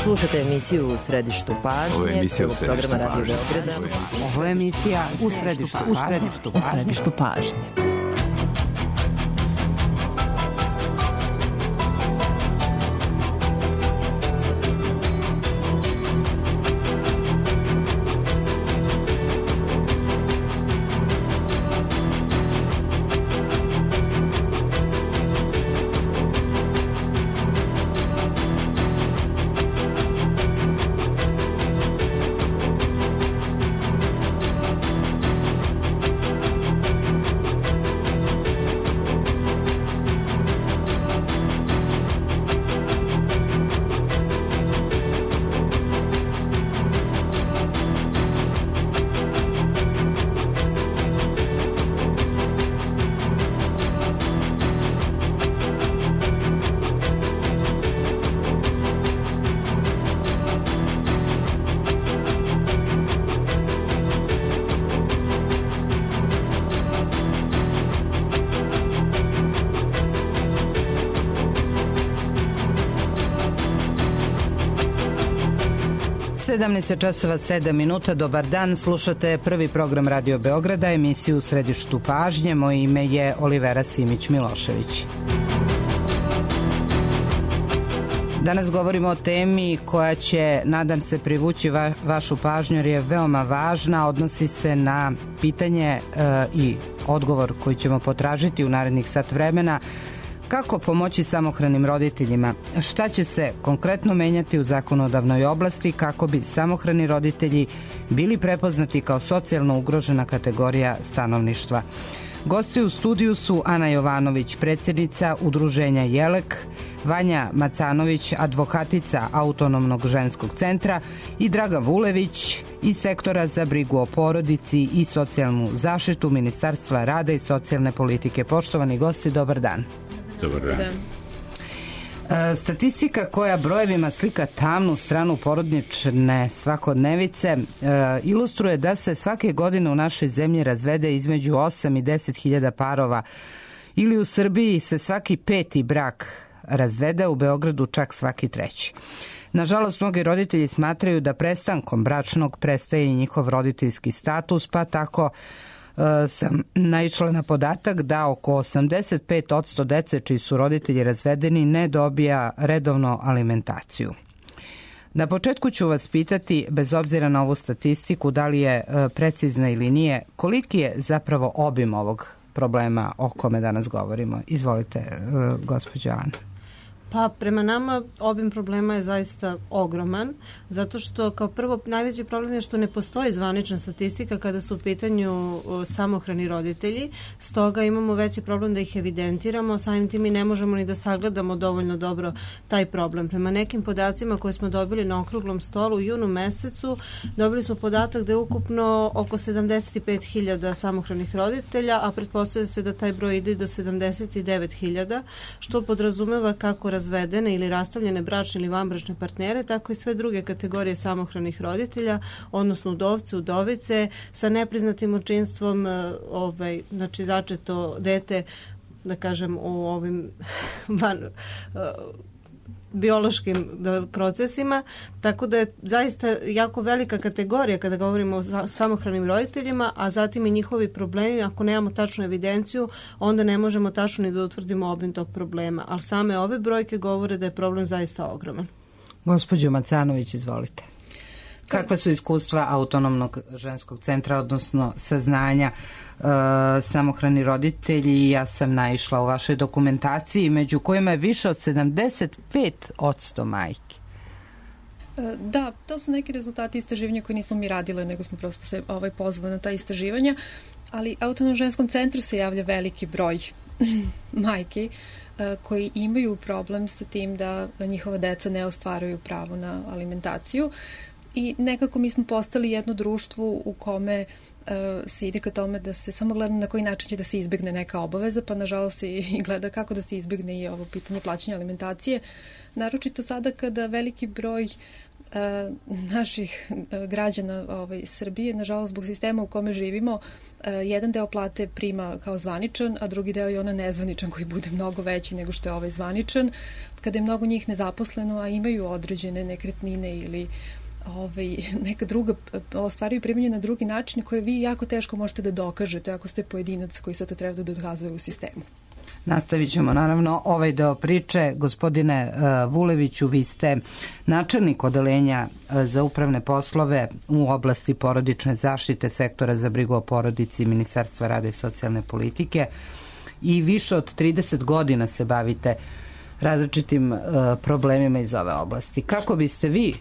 Slušate emisiju U središtu pažnje, programa Radio Beograda. Ovo je emisija U središtu pažnje. časova 7 minuta, dobar dan, slušate prvi program Radio Beograda, emisiju U središtu pažnje. Moje ime je Olivera Simić-Milošević. Danas govorimo o temi koja će, nadam se, privući vašu pažnju jer je veoma važna, odnosi se na pitanje i odgovor koji ćemo potražiti u narednih sat vremena. Kako pomoći samohranim roditeljima? Šta će se konkretno menjati u zakonodavnoj oblasti kako bi samohrani roditelji bili prepoznati kao socijalno ugrožena kategorija stanovništva? Gosti u studiju su Ana Jovanović, predsjednica Udruženja Jelek, Vanja Macanović, advokatica Autonomnog ženskog centra i Draga Vulević iz Sektora za brigu o porodici i socijalnu zaštitu Ministarstva rada i socijalne politike. Poštovani gosti, dobar dan. Dobar dan. Statistika koja brojevima slika tamnu stranu porodične svakodnevice ilustruje da se svake godine u našoj zemlji razvede između 8 i 10 hiljada parova, ili u Srbiji se svaki peti brak razvede, u Beogradu čak svaki treći. Nažalost, mnogi roditelji smatraju da prestankom bračnog prestaje i njihov roditeljski status, pa tako sam naišla na podatak da oko 85% dece čiji su roditelji razvedeni ne dobija redovno alimentaciju. Na početku ću vas pitati, bez obzira na ovu statistiku, da li je precizna ili nije, koliki je zapravo obim ovog problema o kome danas govorimo? Izvolite, gospođo Ana. Pa prema nama obim problema je zaista ogroman, zato što kao prvo najveći problem je što ne postoji zvanična statistika kada su u pitanju samohrani roditelji, stoga imamo veći problem da ih evidentiramo, samim tim i ne možemo ni da sagledamo dovoljno dobro taj problem. Prema nekim podacima koje smo dobili na okruglom stolu u junu mesecu, dobili smo podatak da je ukupno oko 75.000 samohranih roditelja, a pretpostavlja se da taj broj ide do 79.000, što podrazumeva kako razvedene ili rastavljene bračne ili vanbračne partnere, tako i sve druge kategorije samohranih roditelja, odnosno udovce, udovice, sa nepriznatim očinstvom, znači začeto dete, da kažem, u ovim biološkim procesima, tako da je zaista jako velika kategorija kada govorimo o samohranim roditeljima, a zatim i njihovi problemi. Ako nemamo tačnu evidenciju, onda ne možemo tačno ni da utvrdimo obim tog problema, ali same ove brojke govore da je problem zaista ogroman. Gospođo Macanović, izvolite. Kakva su iskustva Autonomnog ženskog centra, odnosno saznanja samohrani roditelji? Ja sam naišla u vašoj dokumentaciji, među kojima je više od 75% majki. Da, to su neki rezultati istraživanja koje nismo mi radile, nego smo prosto se pozvali na ta istraživanja, ali Autonomnom ženskom centru se javlja veliki broj majki koji imaju problem sa tim da njihova deca ne ostvaruju pravo na alimentaciju. I nekako mi smo postali jedno društvo u kome se ide ka tome da se samo gleda na koji način će da se izbegne neka obaveza, pa nažalost se i gleda kako da se izbegne i ovo pitanje plaćanja alimentacije. Naročito sada kada veliki broj naših građana Srbije, nažalost zbog sistema u kome živimo, jedan deo plate prima kao zvaničan, a drugi deo je ona nezvaničan koji bude mnogo veći nego što je ovaj zvaničan. Kada je mnogo njih nezaposleno, a imaju određene nekretnine ili neka druga, ostvaraju primanje na drugi način koje vi jako teško možete da dokažete ako ste pojedinac koji sad to treba da dokazuje u sistemu. Nastavit ćemo naravno ovaj deo priče. Gospodine Vuleviću, vi ste načelnik odeljenja za upravne poslove u oblasti porodične zaštite sektora za brigu o porodici Ministarstva rada i socijalne politike i više od 30 godina se bavite različitim problemima iz ove oblasti. Kako biste vi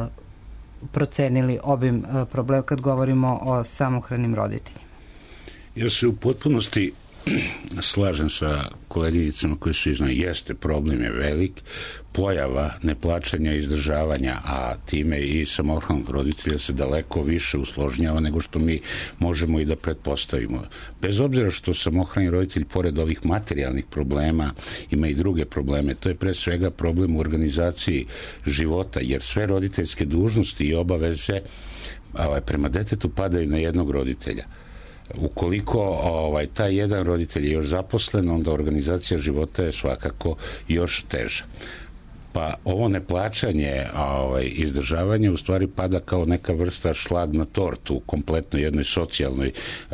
procenili obim problema kad govorimo o samohranim roditeljima? Ja se u potpunosti slažem sa koleginicama koji su iznali. Jeste, problem je velik, pojava neplaćanja i izdržavanja, a time i samohranog roditelja se daleko više usložnjava nego što mi možemo i da pretpostavimo. Bez obzira što samohrani roditelj, pored ovih materijalnih problema, ima i druge probleme. To je pre svega problem u organizaciji života, jer sve roditeljske dužnosti i obaveze prema detetu padaju na jednog roditelja. Ukoliko taj jedan roditelj je još zaposlen, onda organizacija života je svakako još teža. Pa ovo neplaćanje izdržavanje u stvari pada kao neka vrsta šlag na tortu u kompletno jednoj socijalnoj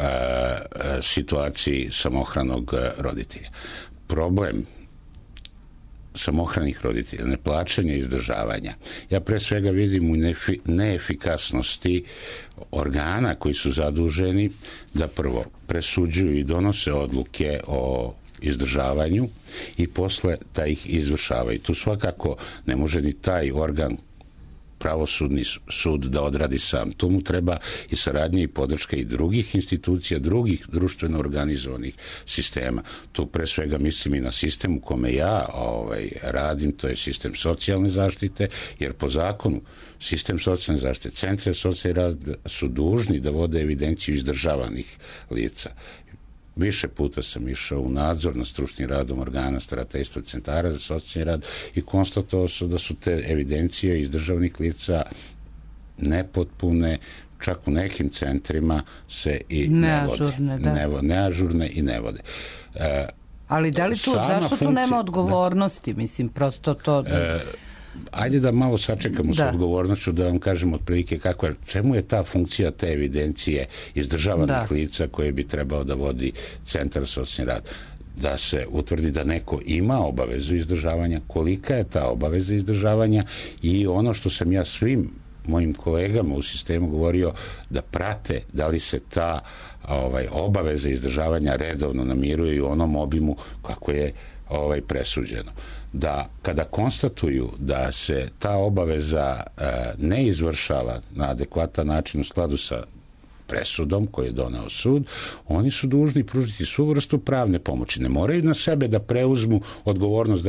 situaciji samohranog roditelja. Problem samohranih roditelja, neplaćanja izdržavanja, ja pre svega vidim u neefikasnosti organa koji su zaduženi da prvo presuđuju i donose odluke o izdržavanju i posle da ih izvršavaju. Tu svakako ne može ni taj organ, pravosudni sud, da odradi sam. Tu mu treba i saradnja i podrška i drugih institucija, drugih društveno organizovanih sistema. Tu pre svega mislim i na sistem u kome ja radim, to je sistem socijalne zaštite, jer po zakonu sistem socijalne zaštite, centri socijalne rad su dužni da vode evidenciju izdržavanih lica. Više puta sam išao u nadzor nad stručnim radom organa starateljstva centara za socijalni rad i konstatovao su da su te evidencije iz državnih lica nepotpune, čak u nekim centrima se i neažurne i ne vode. Ali da li tu, zašto tu nema odgovornosti? Mislim, prosto to... Ajde da malo sačekamo sa odgovornošću, da vam kažem otprilike čemu je ta funkcija te evidencije izdržavanih lica koje bi trebao da vodi centar socijalni rad. Da se utvrdi da neko ima obavezu izdržavanja, kolika je ta obaveza izdržavanja i ono što sam ja svim mojim kolegama u sistemu govorio, da prate da li se ta obaveza izdržavanja redovno namiruje u onom obimu kako je presuđeno. Da kada konstatuju da se ta obaveza ne izvršava na adekvatan način u skladu sa presudom koju je doneo sud, oni su dužni pružiti svu vrstu pravne pomoći. Ne moraju na sebe da preuzmu odgovornost da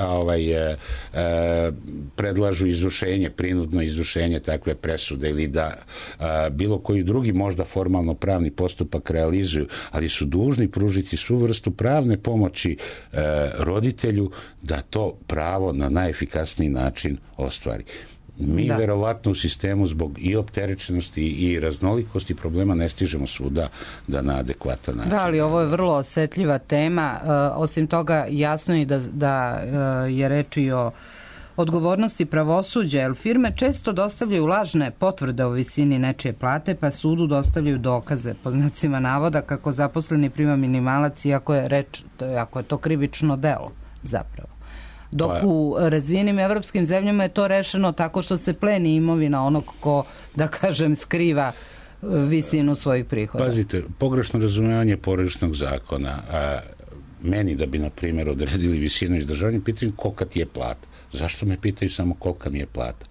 predlažu izvršenje, prinudno izvršenje takve presude ili da bilo koji drugi možda formalno pravni postupak realizuju, ali su dužni pružiti svu vrstu pravne pomoći roditelju da to pravo na najefikasniji način ostvari. Mi verovatno u sistemu zbog i opterećenosti i raznolikosti problema ne stižemo svuda da na adekvatan način. Da, ali ovo je vrlo osetljiva tema. Osim toga, jasno je da je reč i o odgovornosti pravosuđa, jer firme često dostavljaju lažne potvrde o visini nečije plate, pa sudu dostavljaju dokaze, pod znacima navoda, kako zaposleni prima minimalac, iako je to krivično delo zapravo. Dok u razvijenim evropskim zemljama je to rešeno tako što se pleni imovina onog ko, da kažem, skriva visinu svojih prihoda. Pazite, pogrešno razumevanje porodičnog zakona. Meni da bi, na primjer, odredili visinu izdržavanja, pitaju kolika ti je plata. Zašto me pitaju samo kolika mi je plata?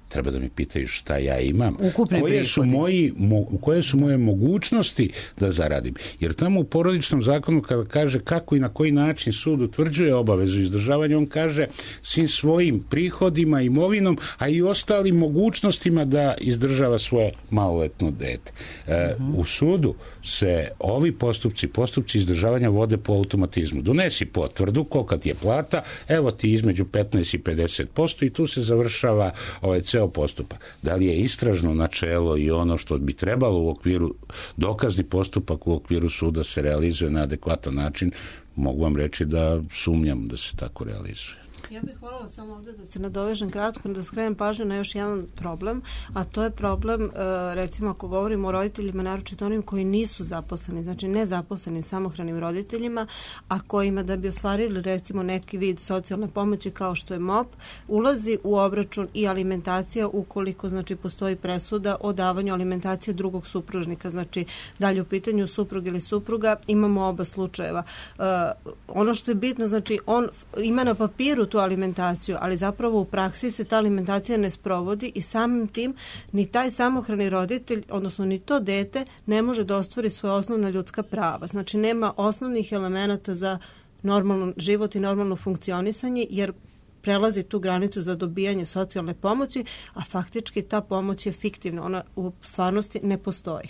treba da mi pitaju šta ja imam, koje su moje mogućnosti da zaradim. Jer tamo u porodičnom zakonu kada kaže kako i na koji način sud utvrđuje obavezu izdržavanja, on kaže svim svojim prihodima, imovinom, a i ostalim mogućnostima da izdržava svoje maloletno dete. U sudu se ovi postupci izdržavanja vode po automatizmu. Donesi potvrdu kolika ti je plata, evo ti između 15 i 50% i tu se završava ceo postupak. Da li je istražno načelo i ono što bi trebalo u okviru dokazni postupak u okviru suda se realizuje na adekvatan način, mogu vam reći da sumnjam da se tako realizuje. Ja bih voljela samo ovdje da se nadovežem kratko, da skrenem pažnju na još jedan problem, a to je problem, recimo ako govorimo o roditeljima, naročito onim koji nisu zaposleni, znači nezaposlenim samohranim roditeljima, a kojima da bi ostvarili recimo neki vid socijalne pomoći kao što je MOP, ulazi u obračun i alimentacija ukoliko znači postoji presuda o davanju alimentacije drugog supružnika, znači dalje u pitanju suprug ili supruga, imamo oba slučajeva. Ono što je bitno, znači on ima na papiru tu alimentaciju, ali zapravo u praksi se ta alimentacija ne sprovodi i samim tim ni taj samohrani roditelj, odnosno ni to dete ne može da ostvari svoje osnovna ljudska prava. Znači nema osnovnih elemenata za normalan život i normalno funkcionisanje, jer prelazi tu granicu za dobijanje socijalne pomoći, a faktički ta pomoć je fiktivna, ona u stvarnosti ne postoji.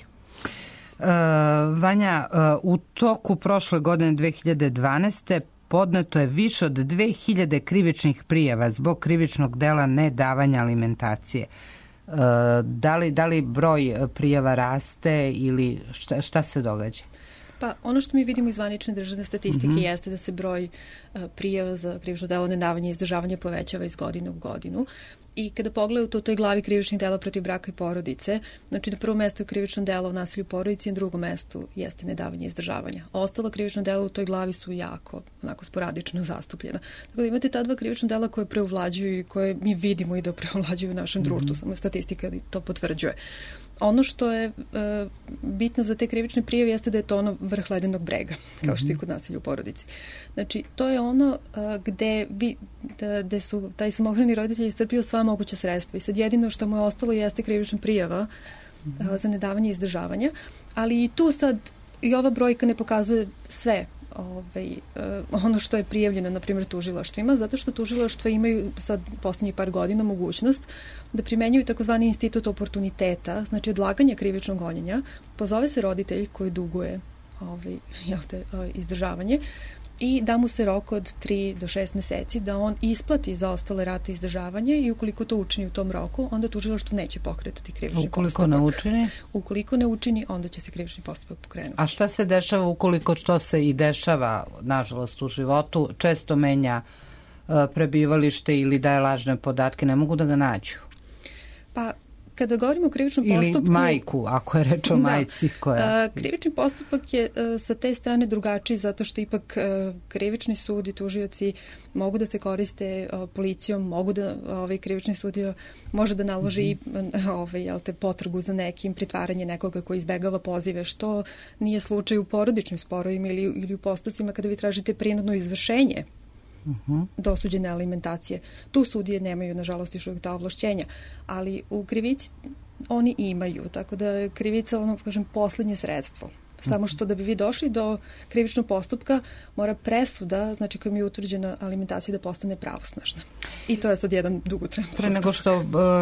Vanja, u toku prošle godine 2012. podneto je više od 2000 krivičnih prijava zbog krivičnog dela nedavanja alimentacije. Da li broj prijava raste ili šta se događa? Pa ono što mi vidimo iz zvanične državne statistike jeste da se broj prijava za krivično delo nedavanja i izdržavanja povećava iz godine u godinu. I kada pogledate u toj glavi krivičnih dela protiv braka i porodice, znači na prvom mestu je krivično delo o nasilju u porodici, na drugom mestu jeste nedavanje i izdržavanja. Ostala krivična dela u toj glavi su jako onako sporadično zastupljena. Tako da imate ta dva krivična dela koje preovlađuju i koje mi vidimo i da preovlađuju u našem društvu, samo statistika to potvrđuje. Ono što je bitno za te krivične prijave jeste da je to ono vrh ledenog brega, kao što je kod nasilja u porodici. Znači, to je ono gde su taj samohrani roditelj iscrpio sva moguća sredstva i sad jedino što mu je ostalo jeste krivična prijava za nedavanje i izdržavanja, ali i tu sad i ova brojka ne pokazuje sve ono što je prijavljeno, na primjer, tužilaštvima, zato što tužilaštva imaju sad poslednjih par godina mogućnost da primenjuju takozvani institut oportuniteta, znači odlaganja krivičnog gonjenja. Pozove se roditelj koji duguje izdržavanje i da mu se rok od 3 do 6 meseci da on isplati zaostale rate izdržavanja i ukoliko to učini u tom roku, onda tužilaštvo neće pokretati krivični postupak. Ukoliko ne učini, onda će se krivični postupak pokrenuti. A šta se dešava ukoliko što se i dešava, nažalost, u životu, često menja prebivalište ili daje lažne podatke, ne mogu da ga nađu? Pa, kada govorimo o krivičnom postupku... Ili majku, ako je reč o majci koja... Krivični postupak je sa te strane drugačiji zato što ipak krivični sud i tužioci mogu da se koriste policijom, mogu da krivični sudija može da naloži potragu za nekim, pritvaranje nekoga koji izbegava pozive, što nije slučaj u porodičnim sporovima ili u postupcima kada vi tražite prinudno izvršenje dosuđene alimentacije. Tu sudije nemaju, nažalost, još uvijek ta ovlašćenja, ali u krivici oni imaju, tako da je krivica, poslednje sredstvo. Samo što da bi vi došli do krivičnog postupka, mora presuda, znači kojom je utvrđena alimentacija, da postane pravosnažna. I to je sad jedan dugotrajan postupak. Pre nego što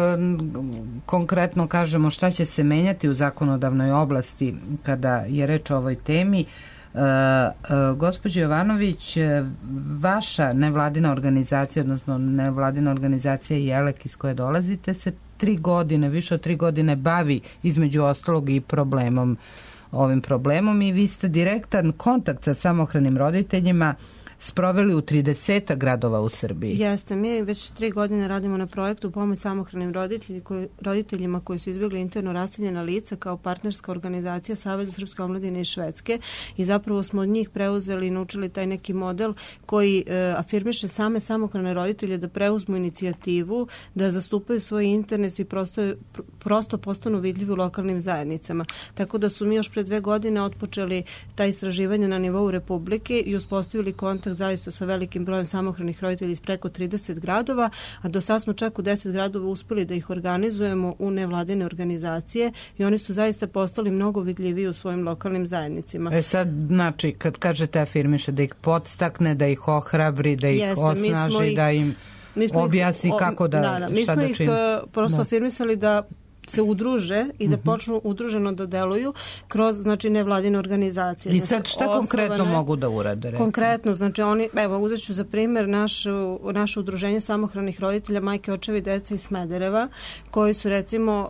konkretno kažemo šta će se menjati u zakonodavnoj oblasti kada je reč o ovoj temi, gospođo Jovanović, vaša nevladina organizacija, odnosno nevladina organizacija Jelek iz koje dolazite, se 3 godine, više od 3 godine bavi između ostalog i ovim problemom i vi ste direktan kontakt sa samohranim roditeljima sproveli u 30 gradova u Srbiji. Jeste, mi već 3 godine radimo na projektu pomoć samohranim roditeljima koji su izbjegli interno raseljena lica kao partnerska organizacija Savezu srpske omladine iz Švedske i zapravo smo od njih preuzeli i naučili taj neki model koji afirmiše same samohrane roditelje da preuzmu inicijativu, da zastupaju svoj interes i prosto postanu vidljivi u lokalnim zajednicama. Tako da su mi još pre 2 godine otpočeli ta istraživanja na nivou Republike i uspostavili kontakt kontakt zaista sa velikim brojem samohranih roditelja iz preko 30 gradova, a do sad smo čak u 10 gradova uspeli da ih organizujemo u nevladine organizacije i oni su zaista postali mnogo vidljiviji u svojim lokalnim zajednicima. Sad, znači, kad kažete afirmiše, da ih podstakne, da ih ohrabri, da ih osnaži, da im objasni kako da, šta da čini. Mi smo ih prosto afirmisali da se udruže i da počnu udruženo da deluju kroz, znači, nevladine organizacije. I sad šta konkretno mogu da urade? Recimo? Konkretno, znači oni, evo, uzet ću za primjer naše udruženje samohranih roditelja, majke, očevi, deca iz Smedereva, koji su, recimo,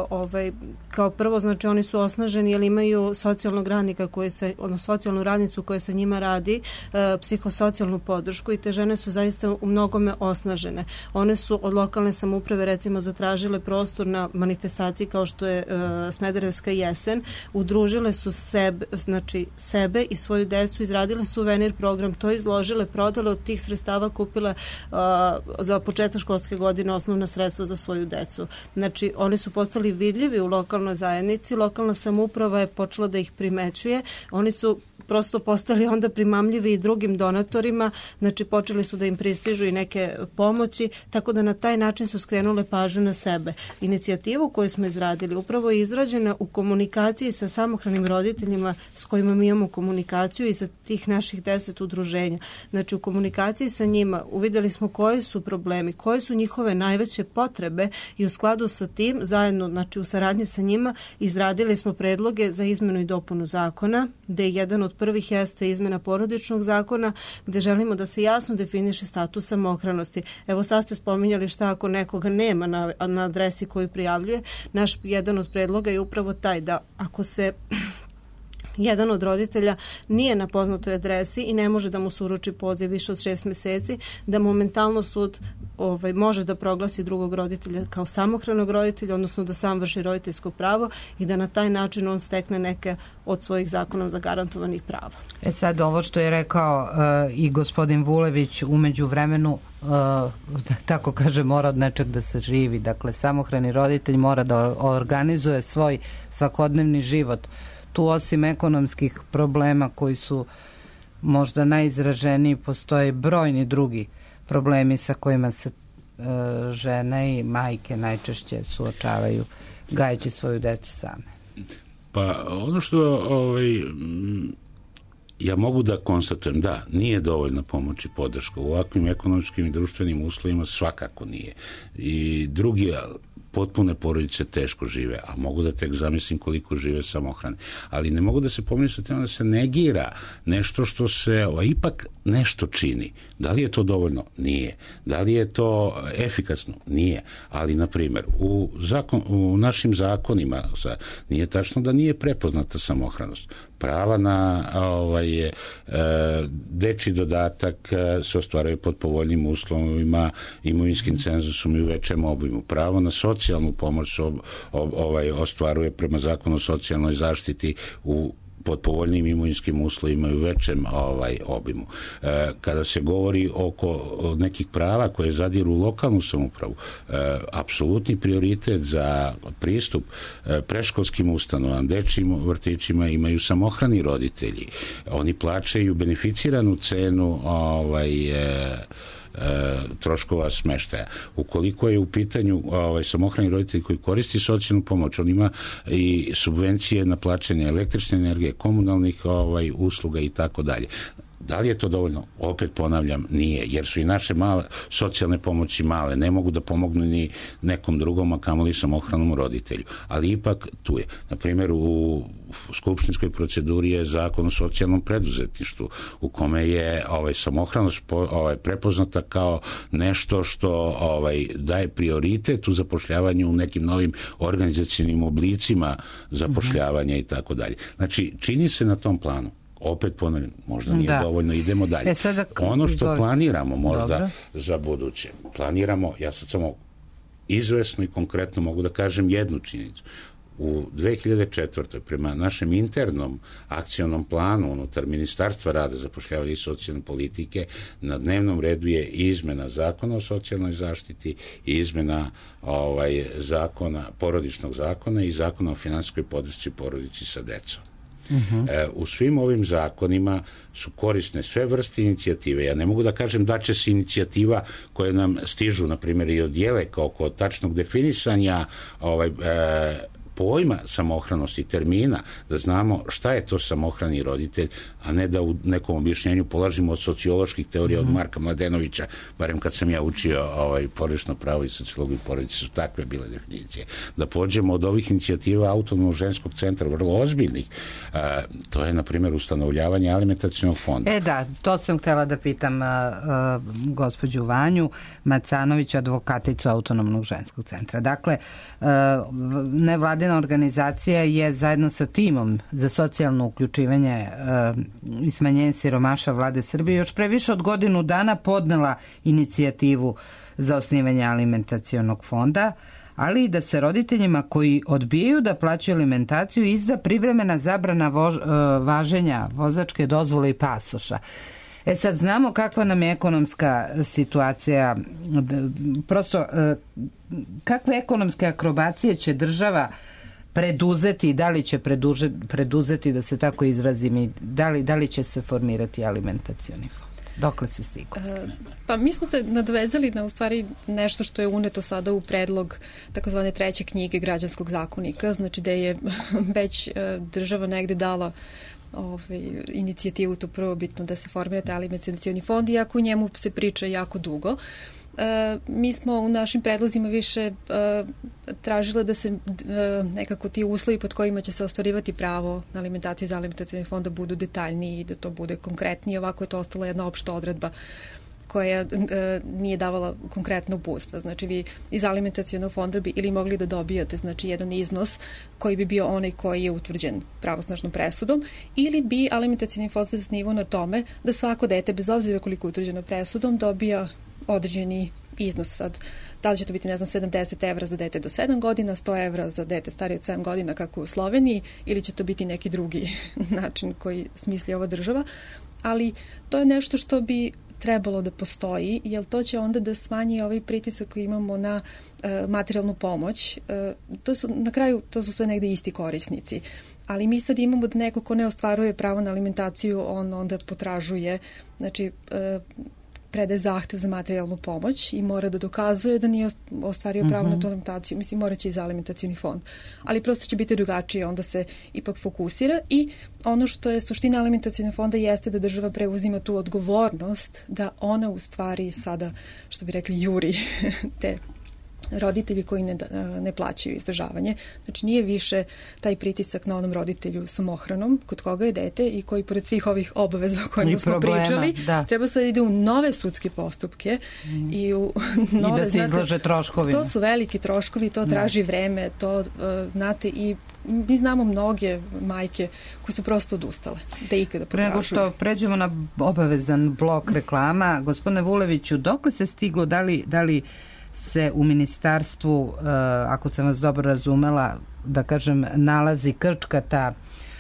kao prvo, znači, oni su osnaženi jer imaju socijalnog radnika, odnosno socijalnu radnicu koja sa njima radi, psihosocijalnu podršku, i te žene su zaista u mnogome osnažene. One su od lokalne samouprave, recimo, zatražile prostor na manifestaciji kao što je Smederevska jesen, udružile su sebe i svoju decu, izradile suvenir program, to izložile, prodale, od tih sredstava kupile za početak školske godine osnovna sredstva za svoju decu. Znači, oni su postali vidljivi u lokalnoj zajednici, lokalna samouprava je počela da ih primećuje, oni su prosto postali onda primamljivi i drugim donatorima, znači počeli su da im pristižu i neke pomoći, tako da na taj način su skrenule pažnju na sebe. Inicijativu koju smo izradili upravo je izrađena u komunikaciji sa samohranim roditeljima s kojima mi imamo komunikaciju i sa tih naših 10 udruženja. Znači, u komunikaciji sa njima uvidjeli smo koji su problemi, koje su njihove najveće potrebe i u skladu sa tim, zajedno, znači u saradnji sa njima, izradili smo predloge za izmenu i dopunu zakona, gde jedan od prvih jeste izmena porodičnog zakona, gde želimo da se jasno definiše status samohranosti. Evo, sad ste spominjali šta ako nekoga nema na adresi koju prijavljuje. Naš jedan od predloga je upravo taj da ako se jedan od roditelja nije na poznatoj adresi i ne može da mu se uruči poziv više od 6 meseci, da momentalno sud može da proglasi drugog roditelja kao samohranog roditelja, odnosno da sam vrši roditeljsko pravo i da na taj način on stekne neke od svojih zakonom zagarantovanih prava. Sad, ovo što je rekao i gospodin Vulević, umeđu vremenu, tako kaže, mora od nečeg da se živi. Dakle, samohrani roditelj mora da organizuje svoj svakodnevni život. Tu, osim ekonomskih problema koji su možda najizraženiji, postoje brojni drugi problemi sa kojima se žene i majke najčešće suočavaju gajeći svoju decu same. Pa ono što ja mogu da konstatujem, da, nije dovoljna pomoć i podrška. U ovakvim ekonomskim i društvenim uslovima svakako nije. I drugi, potpune porodice teško žive, a mogu da tek zamislim koliko žive samohrane. Ali ne mogu da se pomislim da se negira nešto što se ipak nešto čini. Da li je to dovoljno? Nije. Da li je to efikasno? Nije. Ali, na primjer, u našim zakonima nije tačno da nije prepoznata samohranost. Prava na dečji dodatak se ostvaruje pod povoljnim uslovima, imovinskim cenzusom i u većem obimu. Pravo na socijalnu pomoć ostvaruje prema zakonu o socijalnoj zaštiti pod povoljnim imovinskim uslovima i u većem obimu. Kada se govori oko nekih prava koje zadiru u lokalnu samoupravu, apsolutni prioritet za pristup predškolskim ustanovama, dečjim vrtićima imaju samohrani roditelji. Oni plaćaju beneficiranu cenu troškova smeštaja. Ukoliko je u pitanju samohrani roditelj koji koristi socijalnu pomoć, on ima i subvencije na plaćanje električne energije, komunalnih usluga i tako dalje. Da li je to dovoljno? Opet ponavljam, nije, jer su i naše male socijalne pomoći male, ne mogu da pomognu ni nekom drugom, a kamoli samohranom roditelju. Ali ipak tu je. Na primjer, u skupštinskoj proceduri je zakon o socijalnom preduzetništvu, u kome je samohranost prepoznata kao nešto što daje prioritet u zapošljavanju u nekim novim organizacijnim oblicima zapošljavanja i tako dalje. Znači, čini se na tom planu. Opet ponavljam, možda nije dovoljno, idemo dalje. Ono što planiramo možda za buduće, planiramo, ja sad samo izvesno i konkretno mogu da kažem jednu činjenicu. U 2004. prema našem internom akcionom planu unutar Ministarstva rada, zapošljavanja i socijalne politike na dnevnom redu je izmena zakona o socijalnoj zaštiti i izmena porodičnog zakona i zakona o finansijskoj podršci porodici sa decom. U svim ovim zakonima su korisne sve vrste inicijative. Ja ne mogu da kažem da će se inicijativa koje nam stižu, na primjer, i od Jeleka oko tačnog definisanja pojma samohranosti, termina, da znamo šta je to samohrani roditelj, a ne da u nekom objašnjenju polažimo od socioloških teorija od Marka Mladenovića, barem kad sam ja učio porodično pravo i sociologiju porodice, su takve bile definicije. Da pođemo od ovih inicijativa Autonomnog ženskog centra, vrlo ozbiljnih, to je, na primjer, ustanovljavanje alimentacionog fonda. Da, to sam htjela da pitam gospođu Vanju Macanović, advokaticu Autonomnog ženskog centra. Dakle, nevladina organizacija je zajedno sa timom za socijalno uključivanje i smanjenje siromaštva Vlade Srbije još pre više od godinu dana podnela inicijativu za osnivanje alimentacionog fonda, ali i da se roditeljima koji odbijaju da plaćaju alimentaciju izda privremena zabrana važenja vozačke dozvole i pasoša. Sad znamo kakva nam je ekonomska situacija, prosto kakve ekonomske akrobacije će država preduzeti, da li će preduzeti, da se tako izrazim, i da li će se formirati alimentacioni fond? Dokle se stiglo? Pa mi smo se nadvezali na u stvari nešto što je uneto sada u predlog takozvane treće knjige građanskog zakonika, znači da je već država negde dala inicijativu, to prvobitno da se formira taj alimentacioni fond, iako u njemu se priča jako dugo. Mi smo u našim predlozima više tražile da se nekako ti uslovi pod kojima će se ostvarivati pravo na alimentaciju iz alimentacionog fonda budu detaljniji i da to bude konkretnije. Ovako je to ostala jedna opšta odredba koja nije davala konkretno uputstva. Znači vi iz alimentacionog fonda bi ili mogli da dobijate jedan iznos koji bi bio onaj koji je utvrđen pravosnažnom presudom, ili bi alimentacioni fond se zasnivao na tome da svako dete, bez obzira koliko je utvrđeno presudom, dobija određeni iznos. Sad, da li će to biti, 70 evra za dete do 7 godina, 100 evra za dete starije od 7 godina kako u Sloveniji, ili će to biti neki drugi način koji smisli ova država, ali to je nešto što bi trebalo da postoji, jer to će onda da smanji ovaj pritisak koji imamo na materijalnu pomoć. Na kraju to su sve negde isti korisnici. Ali mi sad imamo da neko ko ne ostvaruje pravo na alimentaciju, on onda potražuje, znači predaje zahtev za materijalnu pomoć i mora da dokazuje da nije ostvario pravo na tu alimentaciju. Mislim, morat će iz alimentacioni fond. Ali prosto će biti drugačije, onda se ipak fokusira i ono što je suština alimentacionog fonda jeste da država preuzima tu odgovornost da ona u stvari sada, što bi rekli, juri te roditelji koji ne plaćaju izdržavanje. Znači nije više taj pritisak na onom roditelju samohranom kod koga je dete i koji pored svih ovih obaveza o kojima smo pričali, treba sad ide u nove sudske postupke i u nove, i da se izlaže troškovima. To su veliki troškovi, to traži vreme, to znate, i mi znamo mnoge majke koje su prosto odustale da ikada potražuju. Prego što pređemo na obavezan blok reklama, gospodine Vuleviću, dokle se stiglo, da li se u ministarstvu, ako sam vas dobro razumela, da kažem, nalazi krčkata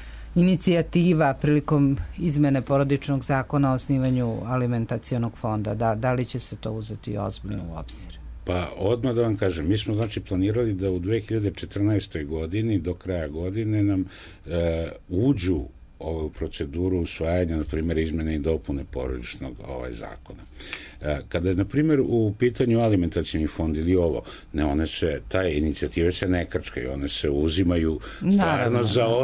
inicijativa prilikom izmene porodičnog zakona o osnivanju alimentacionog fonda? Da li će se to uzeti ozbiljno u obzir? Pa odmah da vam kažem, mi smo planirali da u 2014. godini, do kraja godine, nam uđu u proceduru usvajanja, na primjer, izmene i dopune porodičnog zakona. Kada je, na primjer, u pitanju alimentacioni fond ili ovo, taj inicijative se ne krčkaju, one se uzimaju stvarno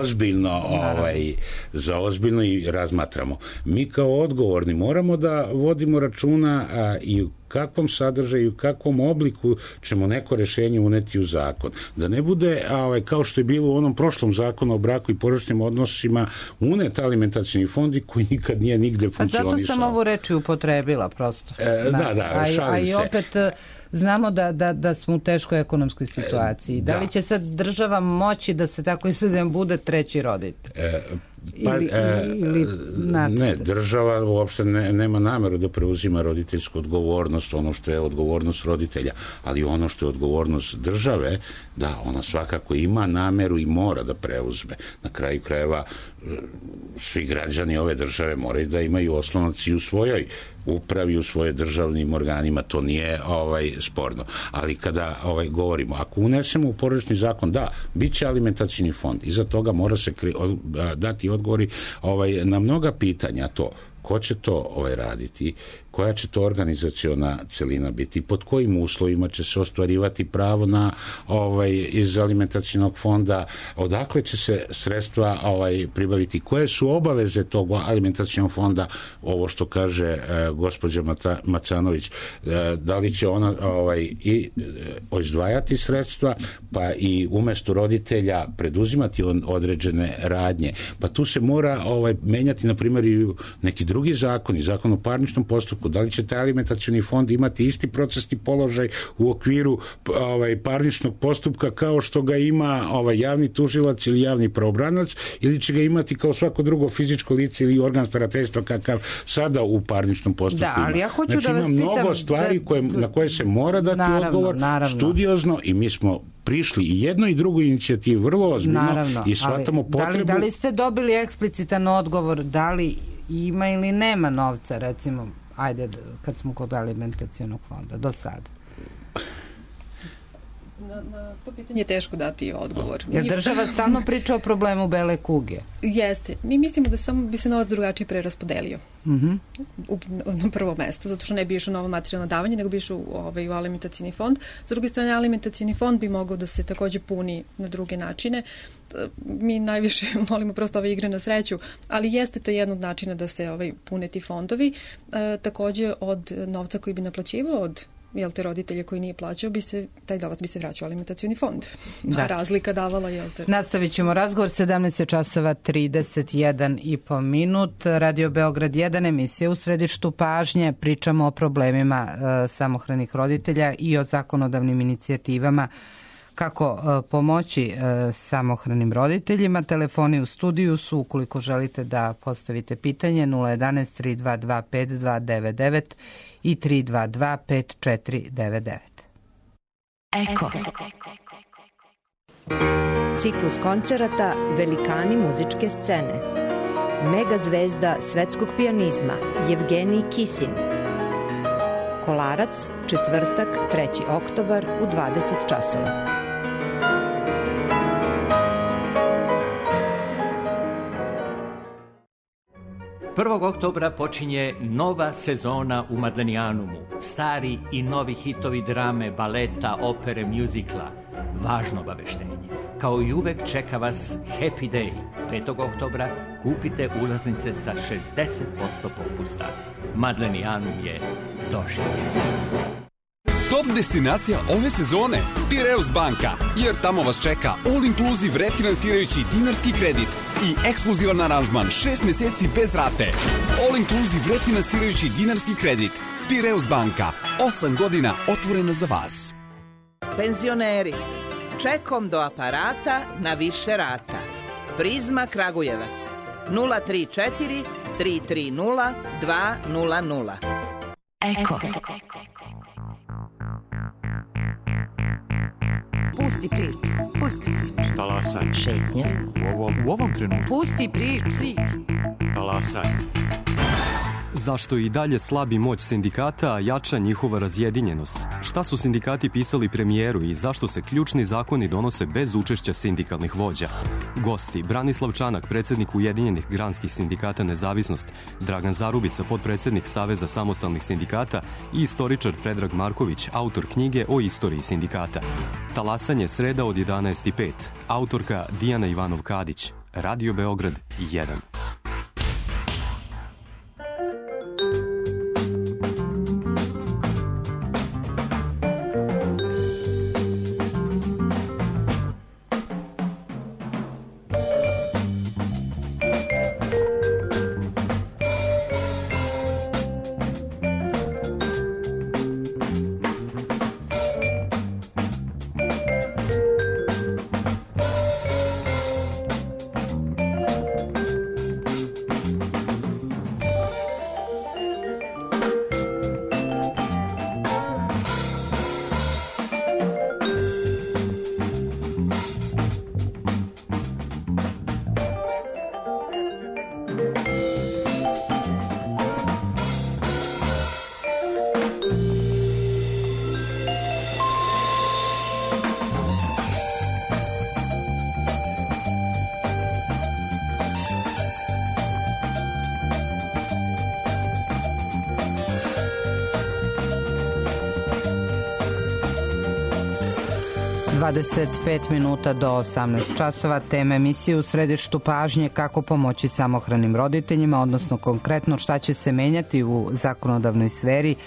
za ozbiljno i razmatramo. Mi kao odgovorni moramo da vodimo računa i u kakvom sadržaju, u kakvom obliku ćemo neko rešenje uneti u zakon. Da ne bude kao što je bilo u onom prošlom zakonu o braku i porodičnim odnosima unet alimentacioni fond koji nikad nije nigde funkcionisao. Zato sam ovu reč upotrebila prosto. Šalim se. I opet znamo da smo u teškoj ekonomskoj situaciji. Da li će sad država moći da se tako izrazim bude treći roditelj? Ne, država uopšte nema nameru da preuzima roditeljsku odgovornost, ono što je odgovornost roditelja, ali ono što je odgovornost države, da, ona svakako ima nameru i mora da preuzme. Na kraju krajeva svi građani ove države moraju da imaju oslonac i u svojoj upravi, u svoje državnim organima, to nije sporno. Ali kada govorimo, ako unesemo u porodični zakon, da, bit će alimentacioni fond, iza toga mora se dati odgovori na mnoga pitanja. To ko će to raditi, koja će to organizaciona celina biti, pod kojim uslovima će se ostvarivati pravo na iz alimentacionog fonda, odakle će se sredstva pribaviti, koje su obaveze tog alimentacionog fonda, ovo što kaže gospođa Macanović, da li će ona i izdvajati sredstva, pa i umesto roditelja preduzimati određene radnje. Pa tu se mora menjati, na primjer, i neki drugi zakoni, zakon o parničnom postupku, da li će taj alimentacioni fond imati isti procesni položaj u okviru parničnog postupka kao što ga ima javni tužilac ili javni pravobranilac, ili će ga imati kao svako drugo fizičko lice ili organ starateljstva kakav sada u parničnom postupku da, ali ja hoću znači, da vas pitam, ima mnogo stvari na koje se mora dati odgovor studiozno, i mi smo prišli i jedno i drugo inicijativu vrlo ozbiljno i shvatamo potrebu. Da li ste dobili eksplicitan odgovor, da li ima ili nema novca, recimo, ajde, kad smo kod alimentacionog fonda, do sada? Na to pitanje je teško dati odgovor. Jer država stalno priča o problemu bele kuge. Jeste. Mi mislimo da samo bi se novac drugačije preraspodelio. Na prvo mesto, zato što ne bi išao novo materijalno davanje, nego bi išao u alimentacijni fond. S druge strane, alimentacijni fond bi mogao da se takođe puni na druge načine. Mi najviše molimo prosto ove igre na sreću, ali jeste to jedan od načina da se pune ti fondovi. Takođe, od novca koji bi naplaćivao od roditelje koji nije plaćao, taj novac bi se vraćao u alimentacioni fond. A razlika davala, Nastavit ćemo razgovor, 17 časova 31,5 minut. Radio Beograd 1, emisija U središtu pažnje. Pričamo o problemima samohranih roditelja i o zakonodavnim inicijativama kako pomoći samohranim roditeljima. Telefoni u studiju su, ukoliko želite da postavite pitanje, 011 322 5299 i 322 5499. Eko. Ciklus koncerata Velikani muzičke scene. Mega zvezda svetskog pijanizma Jevgenij Kisin. Kolarac, četvrtak, 3. oktobar u 20 časova. 1. oktobra počinje nova sezona u Madlenijanumu. Stari i novi hitovi drame, baleta, opere, mjuzikla. Važno obaveštenje. Kao i uvek čeka vas Happy Day. 5. oktobra kupite ulaznice sa 60% popusta. Madlenijanum je doživljen. Top destinacija ove sezone Piraeus banka, jer tamo vas čeka all-inclusive refinansirajući dinarski kredit i ekskluzivan aranžman 6 meseci bez rate. All-inclusive refinansirajući dinarski kredit. Piraeus banka, 8 godina otvorena za vas. Penzioneri, čekom do aparata na više rata. Prizma Kragujevac, 034 330 200. Eko. Pusti priču. Pusti priču. Talasanje. Šetnja. U ovom trenutku. Pusti priču. Talasanje. Zašto i dalje slabi moć sindikata, a jača njihova razjedinjenost? Šta su sindikati pisali premijeru i zašto se ključni zakoni donose bez učešća sindikalnih vođa? Gosti: Branislav Čanak, predsjednik Ujedinjenih granskih sindikata Nezavisnost, Dragan Zarubica, potpredsjednik Saveza samostalnih sindikata i istoričar Predrag Marković, autor knjige o istoriji sindikata. Talasanje, sreda od 11:05. Autorka Dijana Ivanov-Kadić. Radio Beograd 1. 25 minuta do 18 časova. Tema emisije u središtu pažnje kako pomoći samohranim roditeljima, odnosno konkretno šta će se menjati u zakonodavnoj sferi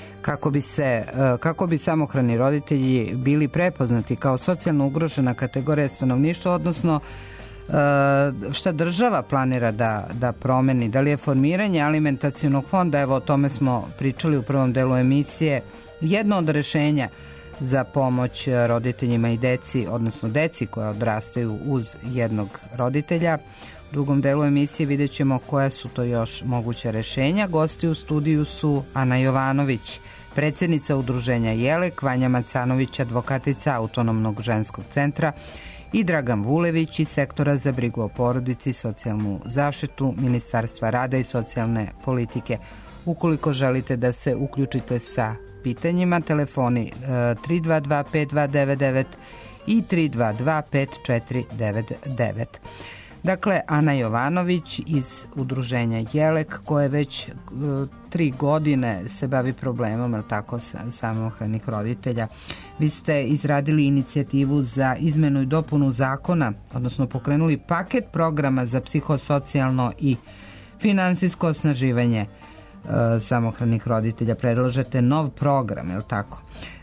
kako bi samohrani roditelji bili prepoznati kao socijalno ugrožena kategorija stanovništva, odnosno šta država planira da promeni, da li je formiranje alimentacionog fonda, evo o tome smo pričali u prvom delu emisije, jedno od rešenja za pomoć roditeljima i deci, odnosno deci koja odrastaju uz jednog roditelja. U drugom delu emisije vidjet ćemo koja su to još moguća rešenja. Gosti u studiju su Ana Jovanović, predsjednica udruženja Jelek, Vanja Macanović, advokatica Autonomnog ženskog centra i Dragan Vulević iz Sektora za brigu o porodici i socijalnu zaštitu Ministarstva rada i socijalne politike. Ukoliko želite da se uključite sa pitanjima, telefoni 322-5299 i 322-5499. Dakle, Ana Jovanović iz udruženja Jelek, koje već 3 godine se bavi problemom, ali tako, samohranih roditelja. Vi ste izradili inicijativu za izmenu i dopunu zakona, odnosno pokrenuli paket programa za psihosocijalno i finansijsko osnaživanje samohranih roditelja. Predlažete nov program, je li tako?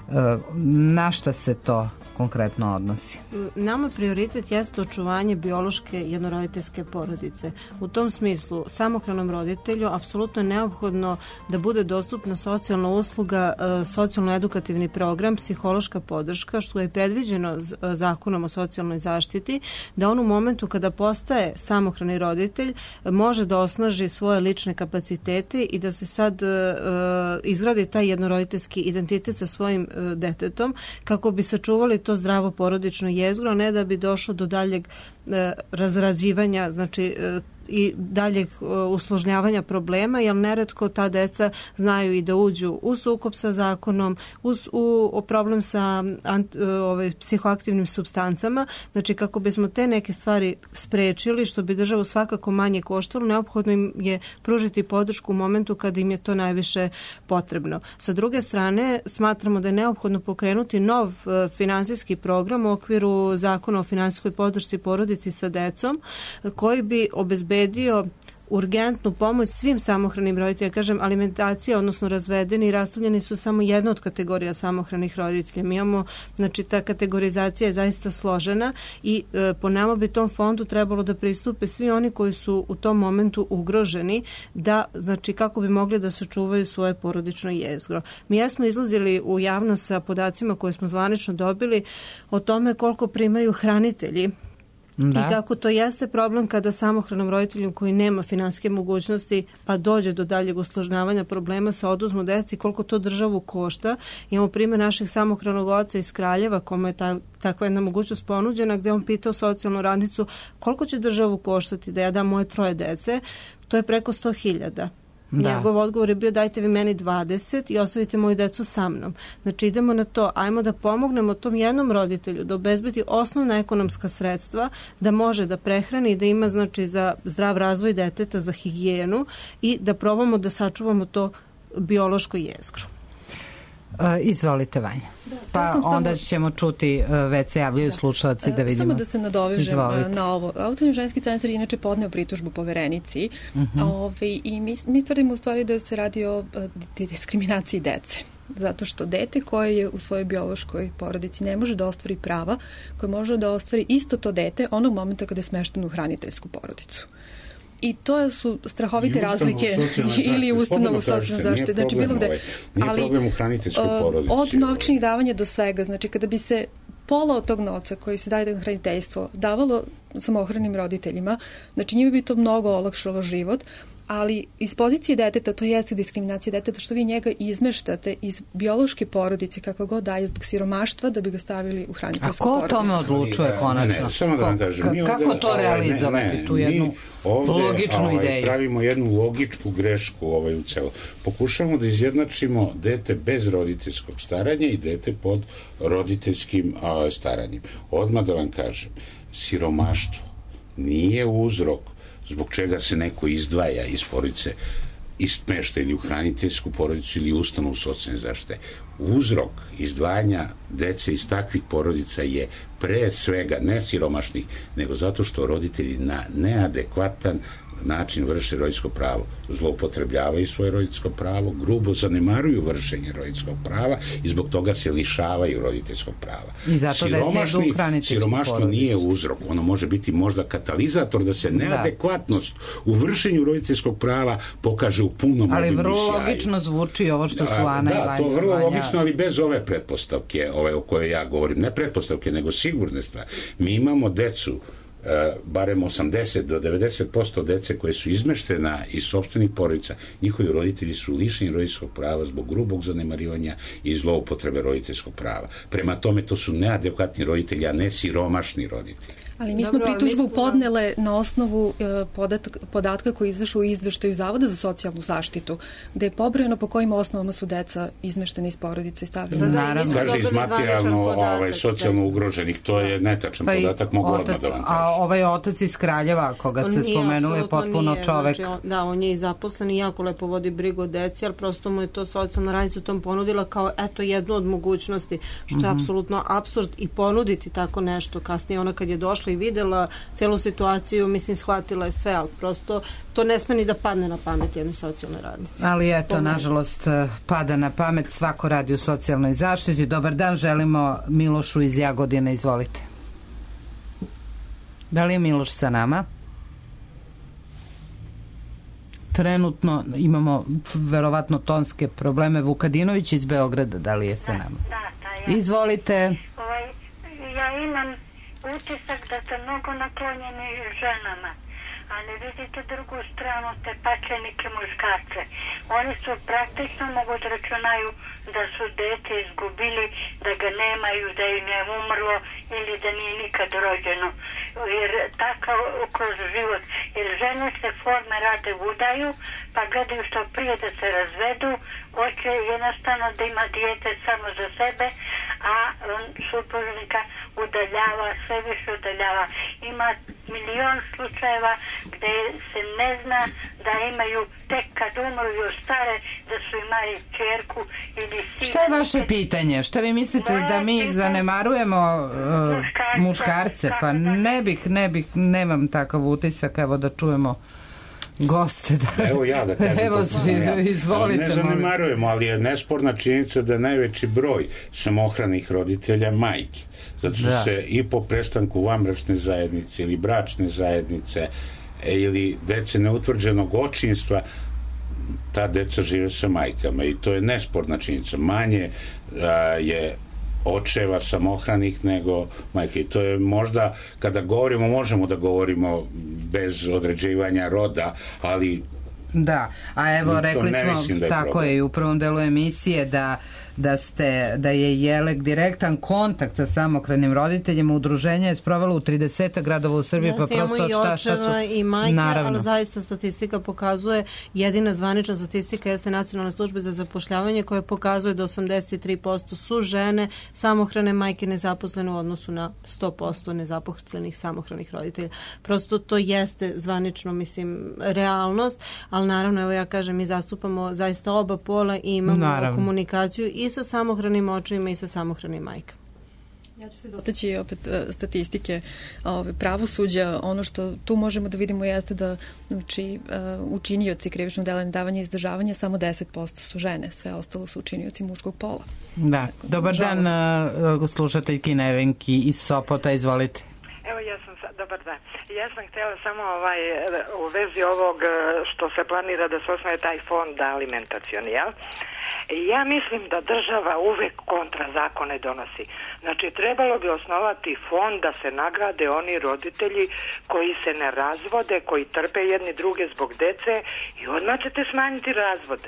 Na šta se to konkretno odnosi? Nama prioritet jeste očuvanje biološke jednoroditeljske porodice. U tom smislu, samohranom roditelju apsolutno je neophodno da bude dostupna socijalna usluga, socijalno-edukativni program, psihološka podrška, što je predviđeno zakonom o socijalnoj zaštiti, da on u momentu kada postaje samohrani roditelj može da osnaži svoje lične kapacitete i da se sad izgradi taj jednoroditeljski identitet sa svojim detetom, kako bi sačuvali to zdravo porodično jezgro, a ne da bi došlo do daljeg razrađivanja, znači i daljeg usložnjavanja problema, jer neretko ta deca znaju i da uđu u sukob sa zakonom, u problem sa psihoaktivnim supstancama. Znači, kako bismo te neke stvari sprečili, što bi državu svakako manje koštalo, neophodno im je pružiti podršku u momentu kada im je to najviše potrebno. Sa druge strane, smatramo da je neophodno pokrenuti nov finansijski program u okviru zakona o finansijskoj podršci porodici sa decom, koji bi obezbedio urgentnu pomoć svim samohranim roditeljima. Kažem, alimentacija, odnosno razvedeni i rastavljeni su samo jedna od kategorija samohranih roditelja. Mi imamo, znači, ta kategorizacija je zaista složena i po nama bi tom fondu trebalo da pristupe svi oni koji su u tom momentu ugroženi, da, znači, kako bi mogli da sačuvaju svoje porodično jezgro. Mi jesmo izlazili u javnost sa podacima koje smo zvanično dobili o tome koliko primaju hranitelji. Da. I kako to jeste problem kada samohranom roditelju koji nema finansijske mogućnosti pa dođe do daljeg usložnjavanja problema se oduzmu deci, koliko to državu košta. Imamo primjer naših samohranog oca iz Kraljeva kome je takva jedna mogućnost ponuđena, gde on pitao socijalnu radnicu koliko će državu koštati da ja dam moje 3 dece. To je preko 100.000. Njegov odgovor je bio dajte vi meni 20 i ostavite moju decu sa mnom. Znači idemo na to, ajmo da pomognemo tom jednom roditelju da obezbedi osnovna ekonomska sredstva da može da prehrani i da ima, znači, za zdrav razvoj deteta, za higijenu i da probamo da sačuvamo to biološko jezgro. Izvolite, Vanja. Pa onda ćemo čuti, već se javljaju slušalci da vidimo. Samo da se nadovežem na ovo. Autonomni ženski centar je inače podneo pritužbu poverenici i mi tvrdimo u stvari da se radi o diskriminaciji dece. Zato što dete koje je u svojoj biološkoj porodici ne može da ostvari prava, koje može da ostvari isto to dete onog momenta kada je smešteno u hraniteljsku porodicu. I to su strahovite razlike ili ustanovu socijalne zaštite. Znači, bilo gde. Nije problem u hraniteljskoj porodici. Od novčanih davanja do svega. Znači, kada bi se pola od tog novca koji se daje na hraniteljstvo davalo samohranim roditeljima, znači njima bi to mnogo olakšalo život, ali iz pozicije deteta to jeste diskriminacija deteta, što vi njega izmeštate iz biološke porodice kakva god daje zbog siromaštva da bi ga stavili u hraniteljsku porodicu. A ko tome odlučuje konačno? Samo da vam kažem. Kako to realizovati, tu jednu logičnu ideju? Pravimo jednu logičku grešku u celo. Pokušamo da izjednačimo dete bez roditeljskog staranja i dete pod roditeljskim staranjem. Odmah da vam kažem, siromaštvo nije uzrok zbog čega se neko izdvaja iz porodice. i smešta ili u hraniteljsku porodicu ili ustanovu socijalne zaštite. Uzrok izdvajanja dece iz takvih porodica je pre svega ne siromašnih, nego zato što roditelji na neadekvatan način vrše roditeljsko pravo, zloupotrebljavaju svoje roditeljsko pravo, grubo zanemaruju vršenje roditeljskog prava i zbog toga se lišavaju roditeljskog prava. I zato siromaštvo nije uzrok, ono može biti možda katalizator da se neadekvatnost u vršenju roditeljskog prava pokaže u punom obimu i sjaju. Ali vrlo logično zvuči ovo što su Ana i Vanja. Da, to je vrlo logično, ali bez ove pretpostavke, ove o kojoj ja govorim, ne pretpostavke, nego sigurne stvari. Mi imamo decu, barem 80 do 90% dece koje su izmeštena iz sopstvenih porodica, njihovi roditelji su lišeni roditeljskog prava zbog grubog zanemarivanja i zloupotrebe roditeljskog prava. Prema tome, to su neadekvatni roditelji, a ne siromašni roditelji. Ali mi smo pritužbu podnele na osnovu podatka koji je izašao u izveštaju Zavoda za socijalnu zaštitu, gde je pobrojeno po kojim osnovama su deca izmeštene iz porodice i stavljene. Naravno. Kaže iz materijalno socijalno ugroženih, to je netačan podatak, mogu odmah da vam kažem. A ovaj otac iz Kraljeva, koga ste spomenuli, je potpuno čovek. Da, on je i zaposlen i jako lepo vodi brigu o deci, ali prosto mu je to socijalna radnica tom ponudila kao jednu od mogućnosti, što je apsolutno apsurd i ponuditi tako nešto. Kasnije ona kad je došla i videla celu situaciju, mislim, shvatila je sve, ali prosto to ne sme ni da padne na pamet jednoj socijalnoj radnici. Ali eto, nažalost, pada na pamet, svako radi u socijalnoj zaštiti. Dobar dan, želimo Milošu iz Jagodine, izvolite. Da li je Miloš sa nama? Trenutno imamo verovatno tonske probleme. Vukadinović iz Beograda, da li je sa nama? Da. Izvolite. Ja imam utisak da ste mnogo naklonjeni ženama, ali vidite drugu stranu, te pačenike muškarce. Oni su praktično mogu da računaju da su dete izgubili, da ga nemaju, da im je umrlo ili da nije nikad rođeno. Jer takav kroz život, jer žene se forme rade udaju, pa gledaju što prije da se razvedu, hoće jednostavno da ima dijete samo za sebe, a supružnika udaljava, sve više udaljava. Ima milion slučajeva gde se ne zna da imaju tek kad umru i ostare da su imali čerku ili sina. Šta je vaše pitanje? Šta vi mislite da mi zanemarujemo muškarce? Pa ne bih, nemam takav utisak, evo da čujemo goste. Evo ja da kažem. Evo, izvolite. Ne zanemarujemo, ali je nesporna činjenica da najveći broj samohranih roditelja majke. Zato su se i po prestanku vanbračne zajednice ili bračne zajednice ili dece neutvrđenog očinstva, ta deca žive sa majkama i to je nesporna činjenica. Manje je očeva samohranih nego majke. I to je možda, kada govorimo, možemo da govorimo bez određivanja roda, ali da, a evo rekli smo, tako je i u prvom delu emisije da je Jelek direktan kontakt sa samohranim roditeljima. Udruženje je sprovelo u 30 gradova u Srbiji, pa prosto šta su... i majke, ali zaista statistika pokazuje, jedina zvanična statistika jeste Nacionalne službe za zapošljavanje koja pokazuje da 83% su žene, samohrane majke nezaposlene u odnosu na 100% nezaposlenih samohranih roditelja. Prosto to jeste zvanično, mislim, realnost, ali naravno, evo ja kažem, mi zastupamo zaista oba pola i imamo komunikaciju i sa samohranim očevima i sa samohranim majkama. Ja ću se dotaći opet statistike pravosuđa. Ono što tu možemo da vidimo jeste da učinioci krivičnog dela nedavanja i izdržavanja samo 10% su žene, sve ostalo su učinioci muškog pola. Da, dobar dan, slušateljki Nevenki iz Sopota, izvolite. Evo, dobar dan. Ja sam htjela samo u vezi ovog što se planira da se osnuje taj fond alimentacioni, jel? Ja mislim da država uvek kontra zakone donosi. Znači, trebalo bi osnovati fond da se nagrade oni roditelji koji se ne razvode, koji trpe jedni druge zbog dece i odmah ćete smanjiti razvode.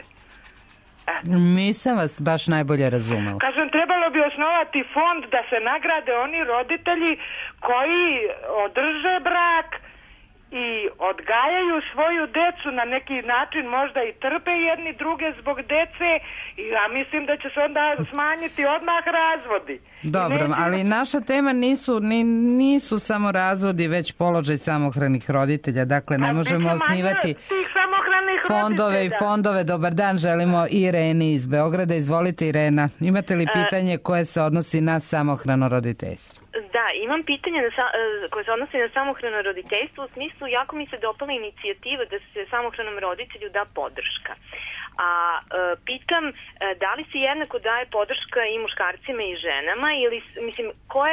Nisam vas baš najbolje razumela. Kažem, trebalo bi osnovati fond da se nagrade oni roditelji koji održe brak i odgajaju svoju decu na neki način, možda i trpe jedni druge zbog dece i ja mislim da će se onda smanjiti odmah razvodi. Dobro, ali naša tema nisu samo razvodi, već položaj samohranih roditelja, dakle ne možemo osnivati... Tih samohranih fondove. Dobar dan, želimo Ireni iz Beograda. Izvolite, Irena. Imate li pitanje koje se odnosi na samohrano roditeljstvo? Da, imam pitanje koje se odnosi na samohrano roditeljstvo, u smislu jako mi se dopala inicijativa da se samohranom roditelju da podrška. A pitam da li se jednako daje podrška i muškarcima i ženama ili mislim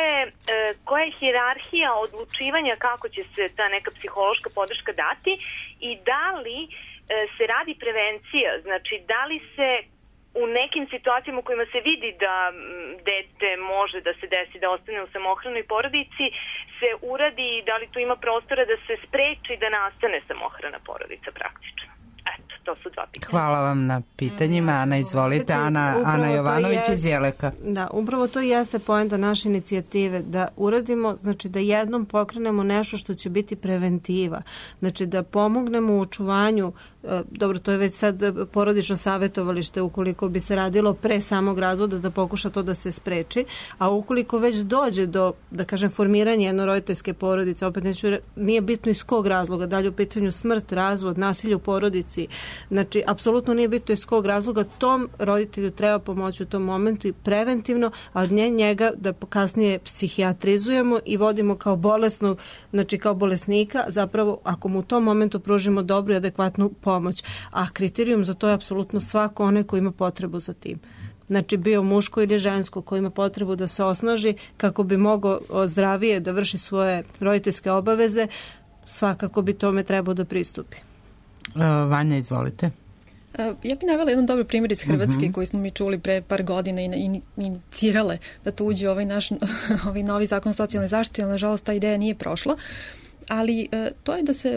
koja je hijerarhija odlučivanja kako će se ta neka psihološka podrška dati i da li se radi prevencija, znači da li se u nekim situacijama u kojima se vidi da dete može da se desi da ostane u samohranoj porodici se uradi i da li tu ima prostora da se spreči da nastane samohrana porodica praktično. Eto, to su dva pitanja. Hvala vam na pitanjima. Ana, izvolite. Ana Jovanović iz Jeleka. Da, upravo to jeste poenta naše inicijative, da uradimo, znači da jednom pokrenemo nešto što će biti preventiva. Znači da pomognemo u očuvanju, dobro, to je već sad porodično savjetovalište, ukoliko bi se radilo pre samog razvoda da pokuša to da se spreči, a ukoliko već dođe do, da kažem, formiranja jednoroditeljske porodice, opet nije bitno iz kog razloga, dalje u pitanju smrt, razvod, nasilje u porodici, znači apsolutno nije bitno iz kog razloga, tom roditelju treba pomoći u tom momentu i preventivno, a od njega da kasnije psihijatrizujemo i vodimo kao bolesnog, znači kao bolesnika, zapravo ako mu u tom momentu pružimo dobru i adekvatnu pomoć. A kriterijum za to je apsolutno svako onaj ko ima potrebu za tim. Znači bio muško ili žensko ko ima potrebu da se osnaži kako bi mogao zdravije da vrši svoje roditeljske obaveze, svakako bi tome trebao da pristupi. Vanja, izvolite. Ja bih navela jedan dobar primjer iz Hrvatske koji smo mi čuli pre par godina i inicirale da to uđe ovaj novi zakon o socijalnoj zaštiti, ali nažalost ta ideja nije prošla. Ali to je da se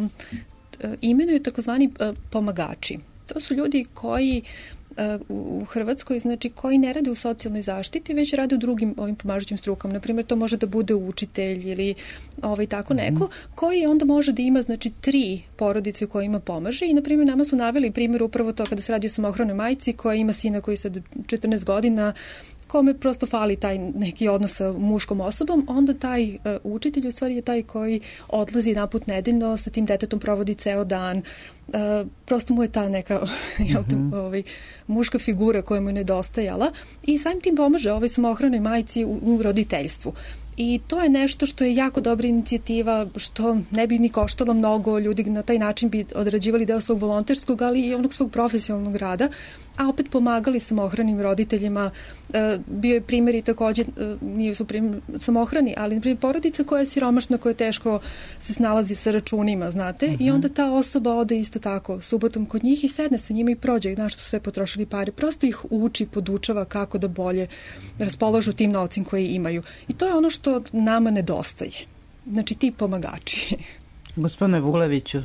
imenuju takozvani pomagači. To su ljudi koji u Hrvatskoj, znači koji ne rade u socijalnoj zaštiti, već rade u drugim ovim pomažućim strukama. Naprimjer, to može da bude učitelj ili tako neko, koji onda može da ima, znači, 3 porodice kojima pomaže i, naprimjer, nama su naveli primjer upravo to kada se radi o samohranoj majci koja ima sina koji sad 14 godina, kome prosto fali taj neki odnos sa muškom osobom, onda taj učitelj u stvari je taj koji odlazi jedanput nedeljno, sa tim detetom provodi ceo dan, prosto mu je ta neka muška figura koja mu je nedostajala i samim tim pomaže ovoj samohranoj majci u roditeljstvu. I to je nešto što je jako dobra inicijativa, što ne bi ni koštalo mnogo, ljudi na taj način bi odrađivali deo svog volonterskog, ali i onog svog profesionalnog rada, a opet pomagali samohranim roditeljima. Bio je primjer i također, nije su samohrani, ali naprimjer porodica koja je siromašna, koja teško se snalazi sa računima, znate, i onda ta osoba ode isto tako subotom kod njih i sedne sa njima i prođe na što su sve potrošili pare. Prosto ih uči, podučava kako da bolje raspolažu tim novcem koje imaju. I to je ono što nama nedostaje. Znači ti pomagači. Gospodine Vuleviću.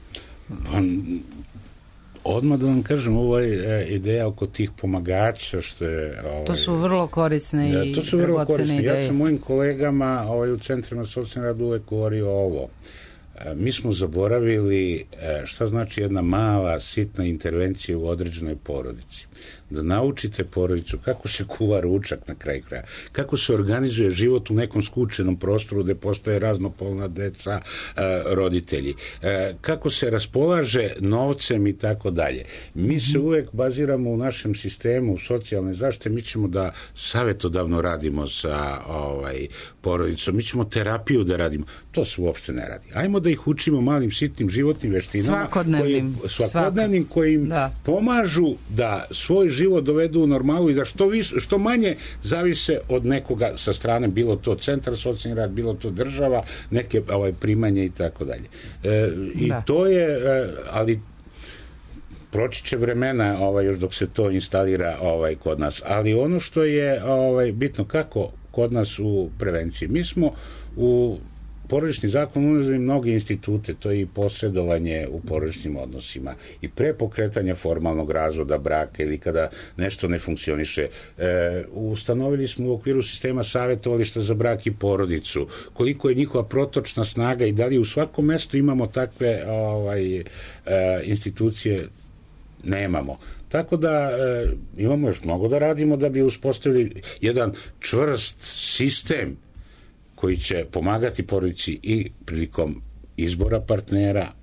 Odmah da vam kažem, ovo je ideja oko tih pomagača, što je... To su vrlo korisne i to su vrlo korisne ideje. Ja sam mojim kolegama u centrima socijalnog rada uvek govorio ovo. Mi smo zaboravili šta znači jedna mala, sitna intervencija u određenoj porodici. Da naučite porodicu kako se kuva ručak na kraju kraja, kako se organizuje život u nekom skučenom prostoru gde postoje raznopolna deca, roditelji, kako se raspolaže novcem i tako dalje. Mi se uvek baziramo u našem sistemu socijalne zaštite, mi ćemo da savjetodavno radimo sa porodicom, mi ćemo terapiju da radimo. To se uopšte ne radi. Ajmo da ih učimo malim sitnim životnim veštinama svakodnevnim koji im pomažu da svoj život dovedu u normalu i da što manje zavise od nekoga sa strane, bilo to centar socijalni rad, bilo to država, neke primanje i tako dalje. I to je, ali proći će vremena još dok se to instalira kod nas. Ali ono što je bitno, kako kod nas u prevenciji. Mi smo u porodični zakon unazili mnoge institute, to je i posredovanje u porodičnim odnosima i pre pokretanja formalnog razvoda braka ili kada nešto ne funkcioniše. Ustanovili smo u okviru sistema savjetovališta za brak i porodicu, koliko je njihova protočna snaga i da li u svakom mestu imamo takve institucije, nemamo. Tako da imamo još mnogo da radimo da bi uspostavili jedan čvrst sistem koji će pomagati porodici i prilikom izbora partnera,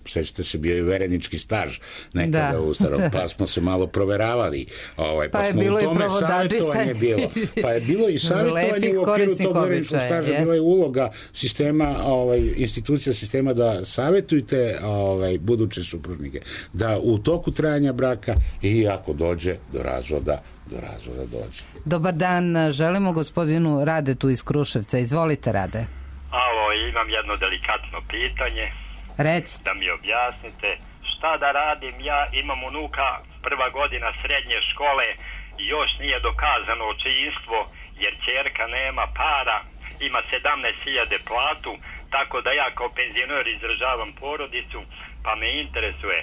sećate se, bio je verenički staž nekada u starom, pa smo se malo proveravali, pa je smo bilo u tome i savjetovanje bilo. Pa je bilo i savjetovanje u okviru tog vereničkog staža, bila je uloga sistema, institucija sistema da savjetujte buduće supružnike, da u toku trajanja braka i ako dođe do razvoda dođe. Dobar dan, želimo gospodinu Radetu iz Kruševca. Izvolite, Rade. Alo, imam jedno delikatno pitanje. Recite. Da mi objasnite šta da radim. Ja imam unuka, 1. godina srednje škole i još nije dokazano očinstvo jer ćerka nema para, ima 17.000 platu, tako da ja kao penzioner izdržavam porodicu, pa me interesuje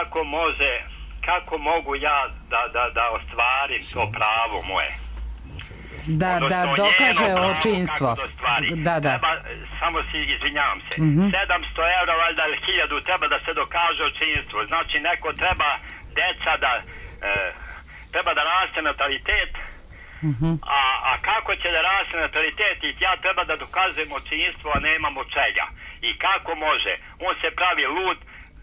kako mogu ja da ostvarim to pravo moje. Da dokaže očinstvo. Da. Samo si izvinjavam se. 700 evra, valjda 1000 treba da se dokaže očinstvo. Znači neko treba deca treba da raste natalitet. A kako će da raste natalitet i ja treba da dokazujem očinstvo, a nemam od čega. I kako može? On se pravi lud.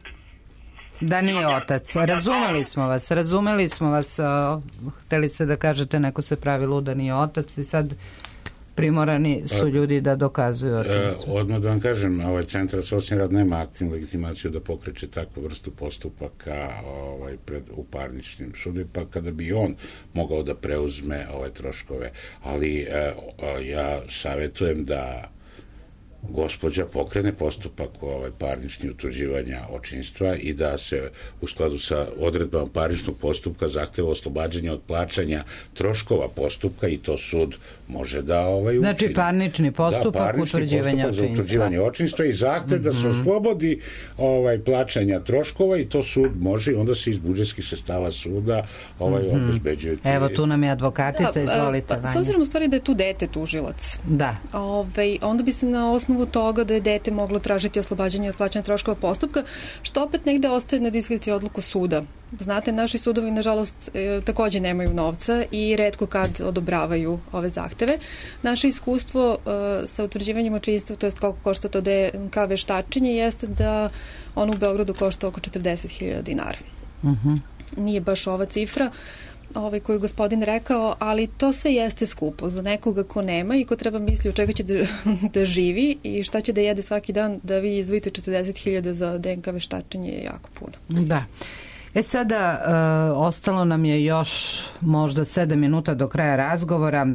Da nije otac. Razumeli smo vas. Hteli ste da kažete neko se pravi lud, da nije otac i sad primorani su ljudi da dokazuju očinstvo. Odmah da vam kažem, Centar za socijalni rad nema aktivnu legitimaciju da pokreće takvu vrstu postupaka u parničnim sudovima, pa kada bi on mogao da preuzme ove troškove. Ali ja savjetujem da gospođa pokrene postupak parnični utvrđivanja očinstva i da se u skladu sa odredbama parničnog postupka zahteva oslobađanje od plaćanja troškova postupka i to sud može da učini. Znači parnični postupak utvrđivanja očinstva i zahtev da se oslobodi plaćanja troškova i to sud može i onda se iz budžetskih sredstava suda obezbeđuje. Evo tu nam je advokatica, izvolite. S obzirom u stvari da je tu dete tužilac. Da. Onda bi se na osnovu toga da je dete moglo tražiti oslobađanje od plaćanja troškova postupka, što opet negde ostaje na diskreciju odluku suda. Znate, naši sudovi, nažalost, takođe nemaju novca i retko kad odobravaju ove zahteve. Naše iskustvo sa utvrđivanjem očinstva, to je koliko košta to DNK veštačenje, jeste da ono u Beogradu košta oko 40.000 dinara. Nije baš ova cifra koju je gospodin rekao, ali to sve jeste skupo za nekoga ko nema i ko treba misli od čega će da živi i šta će da jede svaki dan, da vi izdvojite 40.000 za DNK veštačenje je jako puno. Da. Sada ostalo nam je još možda 7 minuta do kraja razgovora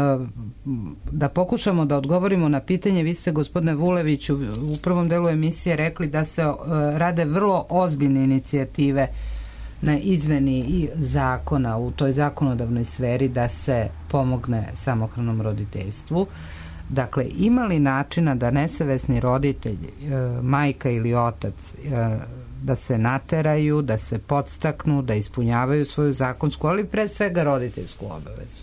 da pokušamo da odgovorimo na pitanje. Vi ste, gospodine Vuleviću, u prvom delu emisije rekli da se rade vrlo ozbiljne inicijative na izmeni i zakona u toj zakonodavnoj sferi da se pomogne samohranom roditeljstvu. Dakle, ima li načina da nesavesni roditelj, majka ili otac, da se nateraju, da se podstaknu, da ispunjavaju svoju zakonsku, ali pre svega roditeljsku obavezu?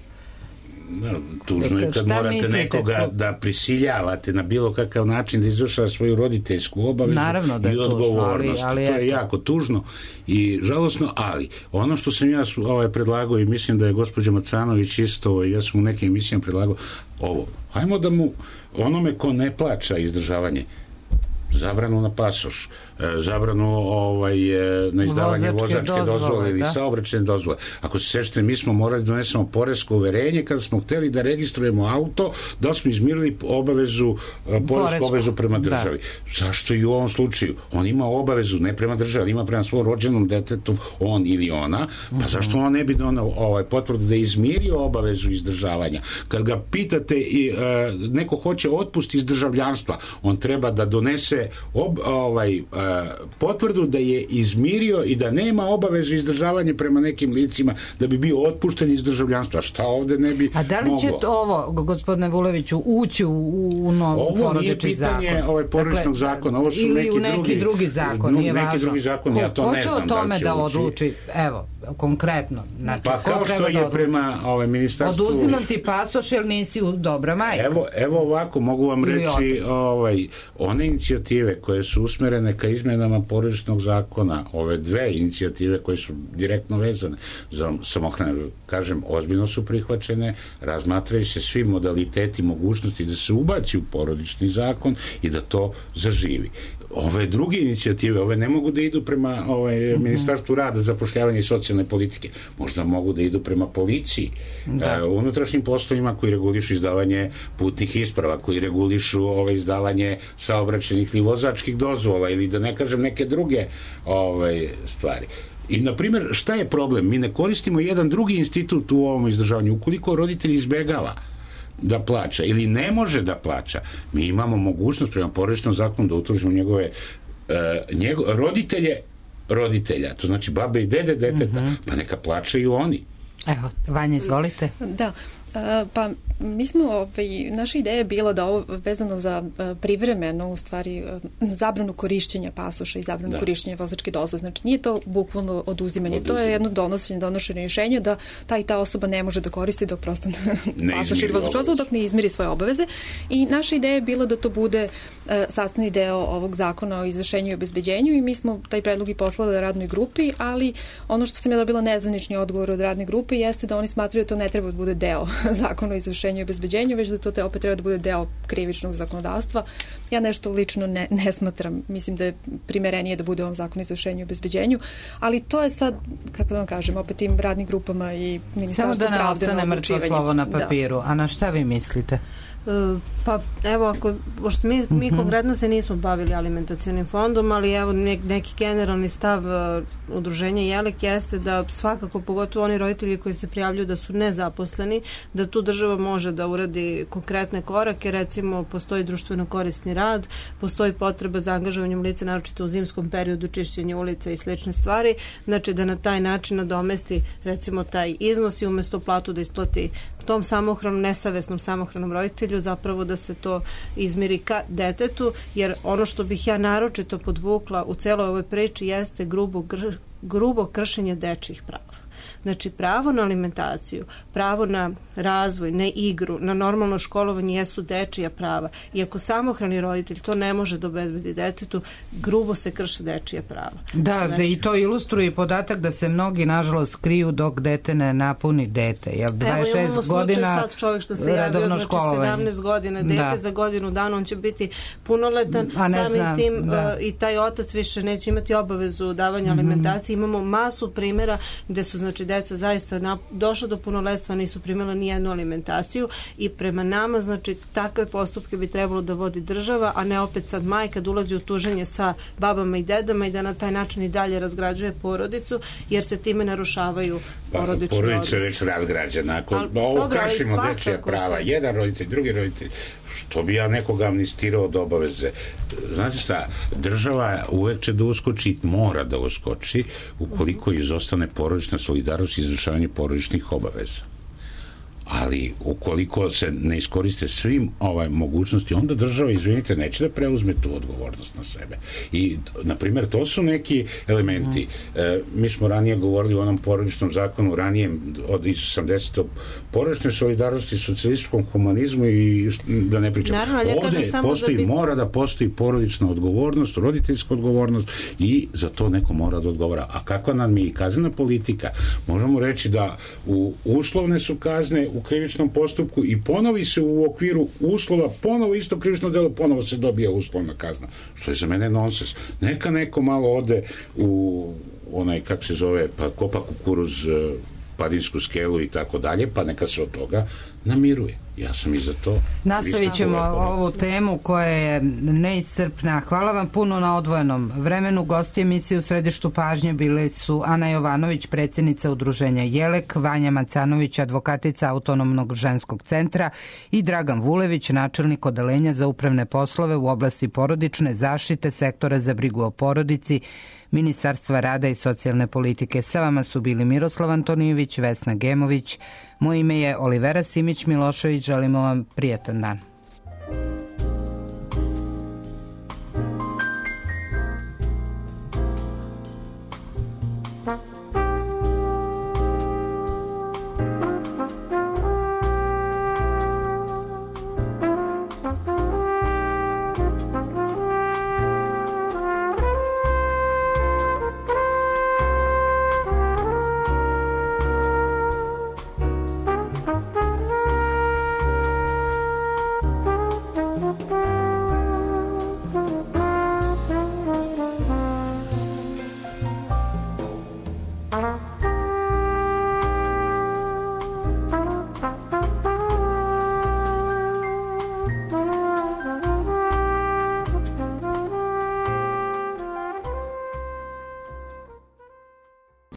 Tužno je kad morate nekoga da prisiljavate na bilo kakav način da izvršava svoju roditeljsku obavezu i odgovornost. To je jako tužno i žalosno, ali ono što sam ja predlagao i mislim da je gospođa Macanović isto, ja sam u nekim emisijama predlagao ovo, hajmo da mu onome ko ne plaća izdržavanje zabranu na pasoš, zabranu na izdavanje vozačke dozvole ili saobraćajne dozvole. Ako se sećate, mi smo morali da donesemo poresko uverenje kada smo hteli da registrujemo auto, da smo izmirili poresku obavezu prema državi. Zašto i u ovom slučaju? On ima obavezu ne prema državi, ima prema svom rođenom detetu, on ili ona, pa zašto on ne bi donao potvrdu da je izmirio obavezu izdržavanja? Kad ga pitate neko hoće otpust iz državljanstva, on treba da donese potvrdu da je izmirio i da nema obavezu izdržavanja prema nekim licima da bi bio otpušten iz državljanstva. Šta ovde ne bi moglo? A da li će ovo, gospodine Vuleviću, ući u novu porodični zakon? Ovo nije pitanje porodičnog zakona, ovo su neki drugi zakon, nije važno. Neki drugi zakon, ja to ne znam. Ko će o tome da odluči? Evo, konkretno. Pa kao što je prema ministarstvu... Oduzimam ti pasoš jer nisi dobra majka. Evo ovako, mogu vam reći one inicijative koje su usmerene ka izmenama porodičnog zakona, ove dve inicijative koje su direktno vezane za samohranu, kažem, ozbiljno su prihvaćene, razmatraju se svi modaliteti mogućnosti da se ubaci u porodični zakon i da to zaživi. ove druge inicijative, ove ne mogu da idu prema Ministarstvu rada, zapošljavanja i socijalne politike. Možda mogu da idu prema policiji, unutrašnjim poslovima koji regulišu izdavanje putnih isprava, koji regulišu izdavanje saobraćajnih ili vozačkih dozvola ili da ne kažem neke druge stvari. I, na primjer, šta je problem? Mi ne koristimo jedan drugi institut u ovom izdržavanju. Ukoliko roditelj izbegava da plaća ili ne može da plaća, mi imamo mogućnost prema porodičnom zakonu da utvrdimo njegove roditelja, to znači babe i dede deteta, pa neka plaćaju oni. Evo, Vanja, izvolite. Da, pa mi smo, naša ideja je bila da ovo vezano za privremeno, u stvari, zabranu korišćenja pasoša i zabranu korišćenja vozačke dozvole. Znači, nije to bukvalno oduzimanje, to je jedno donošenje rješenja da ta i ta osoba ne može da koristi dok prosto pasoš ili vozačku dozvolu, dok ne izmiri svoje obaveze. I naša ideja je bila da to bude sastavni deo ovog zakona o izvršenju i obezbeđenju i mi smo taj predlog i poslali radnoj grupi, ali ono što sam ja dobila nezvanični odgovor od radne grupe jeste da oni smatraju da to ne treba da bude deo zakona o izvršenju i obezbeđenju, već da to opet treba da bude deo krivičnog zakonodavstva. Ja nešto lično ne smatram. Mislim da je primerenije da bude ovom zakonu o izvršenju i obezbeđenju, ali to je sad, kako da vam kažem, opet tim radnim grupama i Ministarstvu pravde na odlučivanje. Samo da ne ostane mrtvo slovo na papiru. A na šta vi mislite? Pa evo, pošto mi konkretno se nismo bavili alimentacionim fondom, ali evo neki generalni stav udruženja Jelek jeste da svakako, pogotovo oni roditelji koji se prijavljuju da su nezaposleni, da tu država može da uradi konkretne korake, recimo postoji društveno korisni rad, postoji potreba za angažovanjem lica, naročito u zimskom periodu, čišćenje ulica i slične stvari, znači da na taj način nadomesti recimo taj iznos i umesto platu da isplati tom samohranom, nesavesnom samohranom roditelju, zapravo da se to izmiri ka detetu, jer ono što bih ja naročito podvukla u celoj ovoj priči jeste grubo kršenje dečjih prava. Znači, pravo na alimentaciju, pravo na razvoj, na igru, na normalno školovanje jesu dečija prava. I ako samohrani roditelj to ne može da obezbedi detetu, grubo se krše dečija prava. Da, znači, i to ilustruje podatak da se mnogi, nažalost, kriju dok dete ne napuni dete. 26 godina sad čovjek što se javio, znači 17 godina, dete za godinu dana, on će biti punoletan, samim tim i taj otac više neće imati obavezu davanja alimentacije. Imamo masu primjera gde su, znači, deca zaista došla do punoletstva, nisu primila ni jednu alimentaciju i prema nama, znači, takve postupke bi trebalo da vodi država, a ne opet sad majka da ulazi u tuženje sa babama i dedama i da na taj način i dalje razgrađuje porodicu, jer se time narušavaju porodični odnosi. Porodica je već razgrađena. Ako ovo kršimo dečija prava, jedan roditelj, drugi roditelj, što bi ja nekoga amnestirao od obaveze? Znate šta, država uvek će da uskoči, mora da uskoči, ukoliko izostane porodična solidarnost i izvršavanje porodičnih obaveza. Ali ukoliko se ne iskoriste svim mogućnosti, onda država, izvinite, neće da preuzme tu odgovornost na sebe. I, na primjer, to su neki elementi. Mi smo ranije govorili o onom porodičnom zakonu, ranije iz 80. porodičnoj solidarnosti, socijalističkom humanizmu i da ne pričam. Ovde mora da postoji porodična odgovornost, roditeljska odgovornost i za to neko mora da odgovara. A kakva nam je i kaznena politika? Možemo reći da uslovne su kazne u krivičnom postupku i ponovi se u okviru uslova, ponovo isto krivično delo, ponovo se dobija uslovna kazna. Što je za mene nonsens. Neka neko malo ode u onaj, kak se zove, pa kopa kukuruz, Padinsku skelu i tako dalje, pa neka se od toga namiruje. Ja sam i za to. Nastavit ćemo ovu temu koja je neiscrpna. Hvala vam puno na odvojenom vremenu. Gosti emisije u središtu pažnje bili su Ana Jovanović, predsjednica udruženja Jelek, Vanja Macanović, advokatica Autonomnog ženskog centra i Dragan Vulević, načelnik odeljenja za upravne poslove u oblasti porodične zaštite sektora za brigu o porodici Ministarstva rada i socijalne politike. Sa vama su bili Miroslav Antonijević, Vesna Gemović. Moje ime je Olivera Simić Milošević. Želimo vam prijatan dan.